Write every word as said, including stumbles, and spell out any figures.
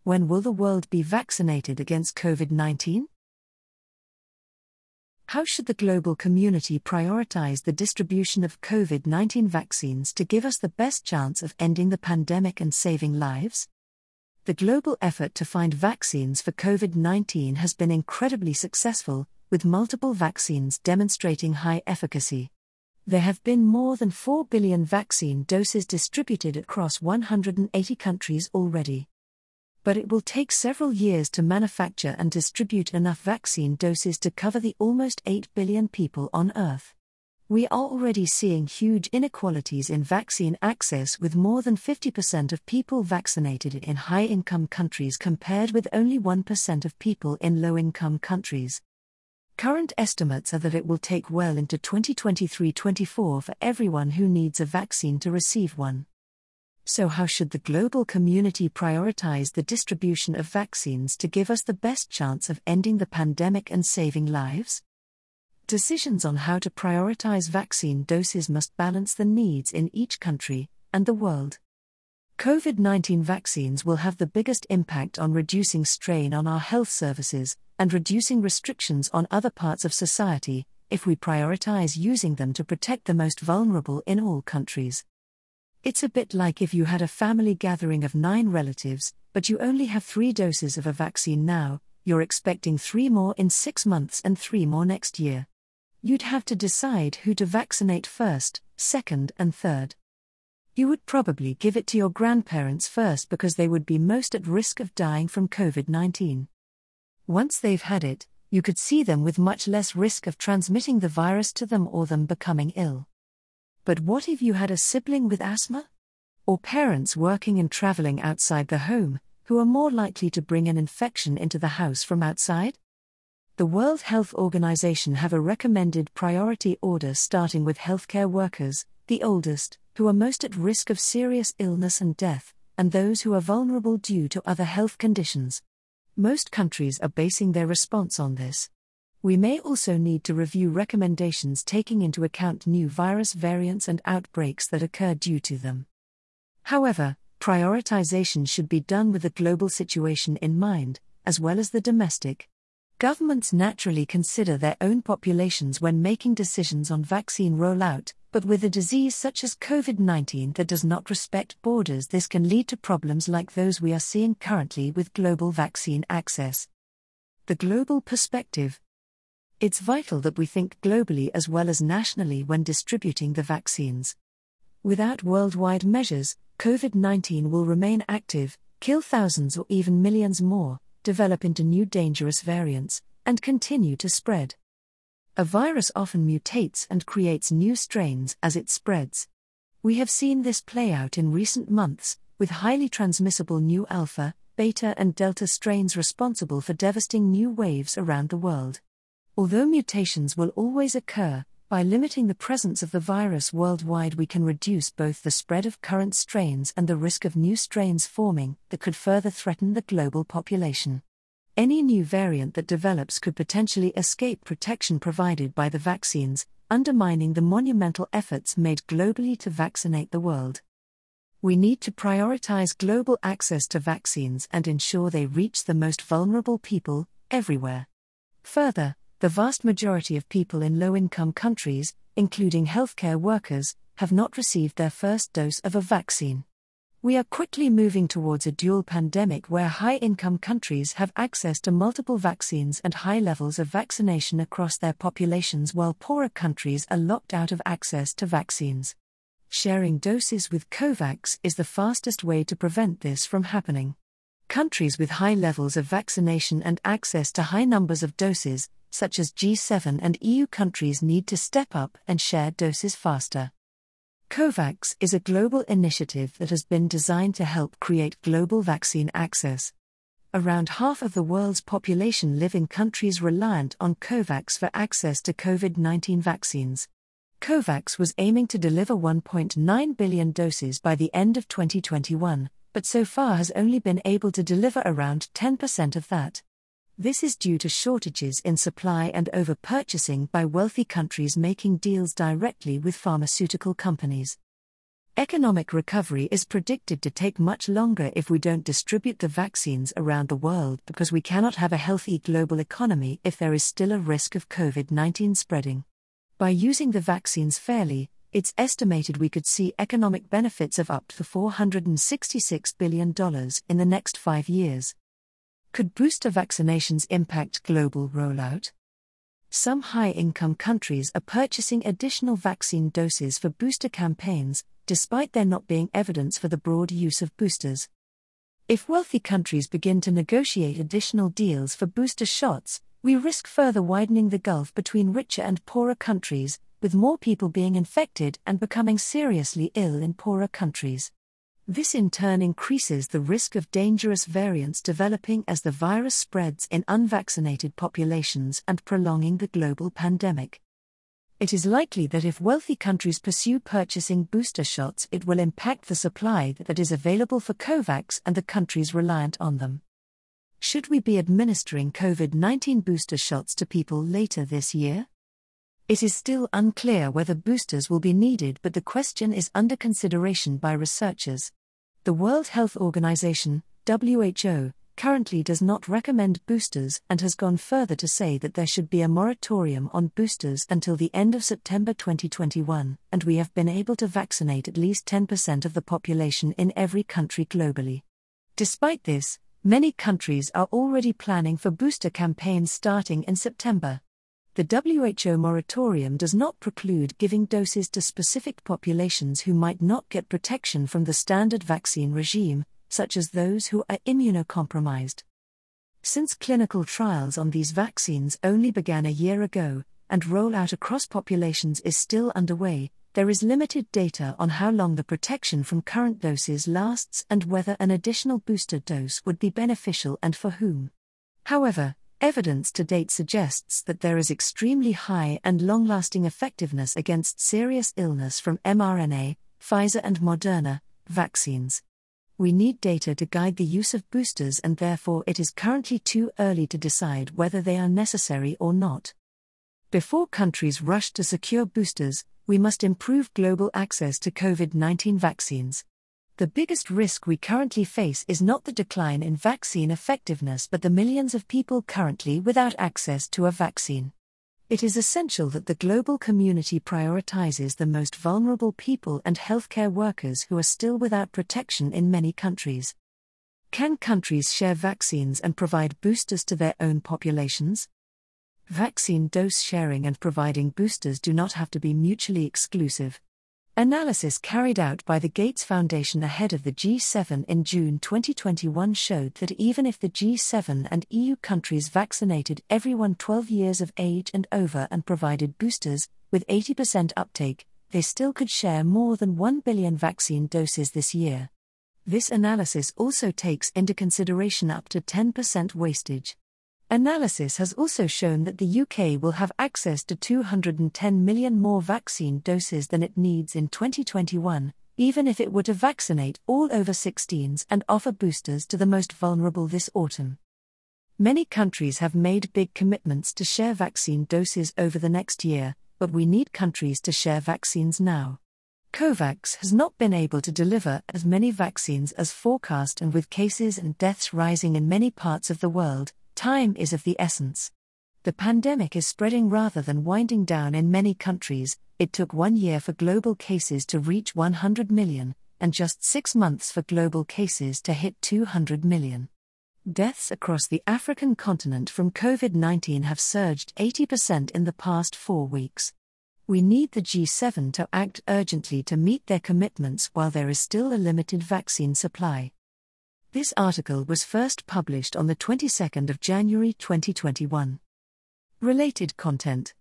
When will the world be vaccinated against COVID nineteen? How should the global community prioritize the distribution of COVID nineteen vaccines to give us the best chance of ending the pandemic and saving lives? The global effort to find vaccines for COVID nineteen has been incredibly successful, with multiple vaccines demonstrating high efficacy. There have been more than four billion vaccine doses distributed across one hundred eighty countries already. But it will take several years to manufacture and distribute enough vaccine doses to cover the almost eight billion people on Earth. We are already seeing huge inequalities in vaccine access, with more than fifty percent of people vaccinated in high-income countries compared with only one percent of people in low-income countries. Current estimates are that it will take well into twenty twenty-three twenty-four for everyone who needs a vaccine to receive one. So how should the global community prioritize the distribution of vaccines to give us the best chance of ending the pandemic and saving lives? Decisions on how to prioritize vaccine doses must balance the needs in each country and the world. COVID nineteen vaccines will have the biggest impact on reducing strain on our health services and reducing restrictions on other parts of society if we prioritize using them to protect the most vulnerable in all countries. It's a bit like if you had a family gathering of nine relatives, but you only have three doses of a vaccine now, you're expecting three more in six months and three more next year. You'd have to decide who to vaccinate first, second, and third. You would probably give it to your grandparents first because they would be most at risk of dying from COVID nineteen. Once they've had it, you could see them with much less risk of transmitting the virus to them or them becoming ill. But what if you had a sibling with asthma? Or parents working and traveling outside the home, who are more likely to bring an infection into the house from outside? The World Health Organization have a recommended priority order starting with healthcare workers, the oldest, who are most at risk of serious illness and death, and those who are vulnerable due to other health conditions. Most countries are basing their response on this. We may also need to review recommendations taking into account new virus variants and outbreaks that occur due to them. However, prioritization should be done with the global situation in mind, as well as the domestic. Governments naturally consider their own populations when making decisions on vaccine rollout, but with a disease such as COVID nineteen that does not respect borders, this can lead to problems like those we are seeing currently with global vaccine access. The global perspective. It's vital that we think globally as well as nationally when distributing the vaccines. Without worldwide measures, COVID nineteen will remain active, kill thousands or even millions more, develop into new dangerous variants, and continue to spread. A virus often mutates and creates new strains as it spreads. We have seen this play out in recent months, with highly transmissible new alpha, beta and delta strains responsible for devastating new waves around the world. Although mutations will always occur, by limiting the presence of the virus worldwide we can reduce both the spread of current strains and the risk of new strains forming that could further threaten the global population. Any new variant that develops could potentially escape protection provided by the vaccines, undermining the monumental efforts made globally to vaccinate the world. We need to prioritize global access to vaccines and ensure they reach the most vulnerable people, everywhere. Further, the vast majority of people in low-income countries, including healthcare workers, have not received their first dose of a vaccine. We are quickly moving towards a dual pandemic where high-income countries have access to multiple vaccines and high levels of vaccination across their populations, while poorer countries are locked out of access to vaccines. Sharing doses with COVAX is the fastest way to prevent this from happening. Countries with high levels of vaccination and access to high numbers of doses, such as G seven and E U countries, need to step up and share doses faster. COVAX is a global initiative that has been designed to help create global vaccine access. Around half of the world's population live in countries reliant on COVAX for access to COVID nineteen vaccines. COVAX was aiming to deliver one point nine billion doses by the end of twenty twenty-one, but so far has only been able to deliver around ten percent of that. This is due to shortages in supply and over-purchasing by wealthy countries making deals directly with pharmaceutical companies. Economic recovery is predicted to take much longer if we don't distribute the vaccines around the world, because we cannot have a healthy global economy if there is still a risk of COVID nineteen spreading. By using the vaccines fairly, it's estimated we could see economic benefits of up to four hundred sixty-six billion dollars in the next five years. Could booster vaccinations impact global rollout? Some high-income countries are purchasing additional vaccine doses for booster campaigns, despite there not being evidence for the broad use of boosters. If wealthy countries begin to negotiate additional deals for booster shots, we risk further widening the gulf between richer and poorer countries, with more people being infected and becoming seriously ill in poorer countries. This in turn increases the risk of dangerous variants developing as the virus spreads in unvaccinated populations and prolonging the global pandemic. It is likely that if wealthy countries pursue purchasing booster shots, it will impact the supply that is available for COVAX and the countries reliant on them. Should we be administering COVID nineteen booster shots to people later this year? It is still unclear whether boosters will be needed, but the question is under consideration by researchers. The World Health Organization, W H O, currently does not recommend boosters and has gone further to say that there should be a moratorium on boosters until the end of September twenty twenty-one, and we have been able to vaccinate at least ten percent of the population in every country globally. Despite this, many countries are already planning for booster campaigns starting in September. The W H O moratorium does not preclude giving doses to specific populations who might not get protection from the standard vaccine regime, such as those who are immunocompromised. Since clinical trials on these vaccines only began a year ago, and rollout across populations is still underway, there is limited data on how long the protection from current doses lasts and whether an additional booster dose would be beneficial and for whom. However, evidence to date suggests that there is extremely high and long-lasting effectiveness against serious illness from mRNA, Pfizer and Moderna vaccines. We need data to guide the use of boosters, and therefore it is currently too early to decide whether they are necessary or not. Before countries rush to secure boosters, we must improve global access to COVID nineteen vaccines. The biggest risk we currently face is not the decline in vaccine effectiveness but the millions of people currently without access to a vaccine. It is essential that the global community prioritizes the most vulnerable people and healthcare workers who are still without protection in many countries. Can countries share vaccines and provide boosters to their own populations? Vaccine dose sharing and providing boosters do not have to be mutually exclusive. Analysis carried out by the Gates Foundation ahead of the G seven in June twenty twenty-one showed that even if the G seven and E U countries vaccinated everyone twelve years of age and over and provided boosters, with eighty percent uptake, they still could share more than one billion vaccine doses this year. This analysis also takes into consideration up to ten percent wastage. Analysis has also shown that the U K will have access to two hundred ten million more vaccine doses than it needs in twenty twenty-one, even if it were to vaccinate all over sixteens and offer boosters to the most vulnerable this autumn. Many countries have made big commitments to share vaccine doses over the next year, but we need countries to share vaccines now. COVAX has not been able to deliver as many vaccines as forecast, and with cases and deaths rising in many parts of the world, time is of the essence. The pandemic is spreading rather than winding down in many countries. It took one year for global cases to reach one hundred million, and just six months for global cases to hit two hundred million. Deaths across the African continent from COVID nineteen have surged eighty percent in the past four weeks. We need the G seven to act urgently to meet their commitments while there is still a limited vaccine supply. This article was first published on the twenty-second of January twenty twenty-one. Related content.